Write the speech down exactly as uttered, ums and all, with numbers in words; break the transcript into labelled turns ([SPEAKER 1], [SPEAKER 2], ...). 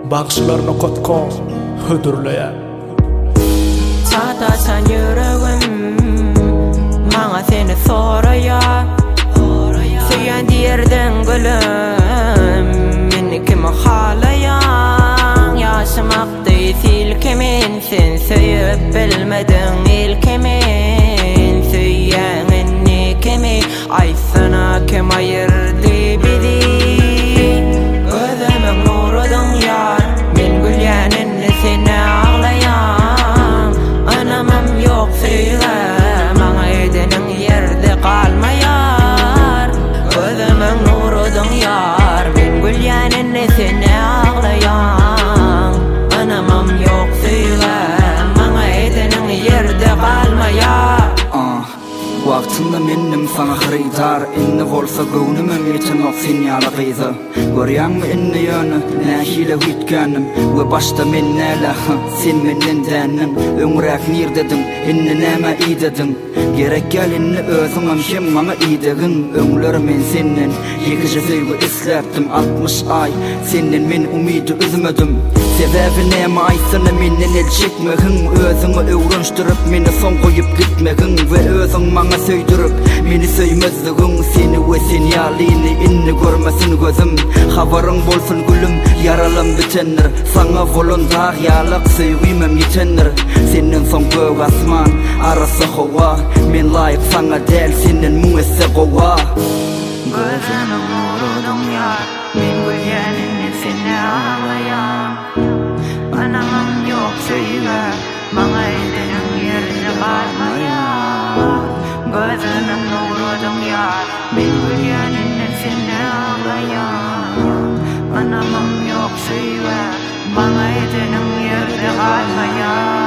[SPEAKER 1] bagşylaryna kotka hödürleýär.
[SPEAKER 2] Çatasan yüregim maňa seni soraýar. Söýen diýerden gülüm meni kim halaýan. Ýaşamakdy silkemen sen söýüp bilmedin ilkemen. Söýýäňni kime aýsana kim aýyrdy bizi. Gözümiň nurudyň ýar men gülýänini seni aglaýan. Anamam ýok söýle maňa edeniň ýerde galmaýar. Gözümiň nurudyň ýar men gülýänini seni aglaýan. Anamam ýok söýle maňa edeniň ýerde galmaýar.
[SPEAKER 3] Wagtynda menim sana xaridar inne bolsa göwnümem ýeten ok sen ýala gyzy. Görýärmi inne ýöne nähile gitkänim we başda men näle sen menden dänim. Öňrek nirdedim inne näme idedin. Gerek gel inne özüňem hem maňa idegin. Öňler men senden ýekije söýgü isläpdim altmış ay senden men umydy üzmedim. Sebebi näme aýsana menden el çekmegin. Özüňi öwrenşdirip meni son goýup gitmegin we özüň maňa söýdürüp meni söýmezdigin. Seni we sen ýalyny inni görmesin gözüm. Habaryň bolsun gülüm yaralym bitendir. Saňa voluntar ýalyk söýgümem ýetendir. Senden soň göw asman arasy howa. Men laýyk saňa däl senden muňese gowa.
[SPEAKER 2] Gözümiň nurudyň ýar men gülýänini seni aglaýan. Anamam ýok söýle maňa edeniň ýerde galmaýar. Gözümiň nurudyň ýar men gülýänini seni aglaýan. Anamam ýok söýle maňa edeniň ýerde galmaýar.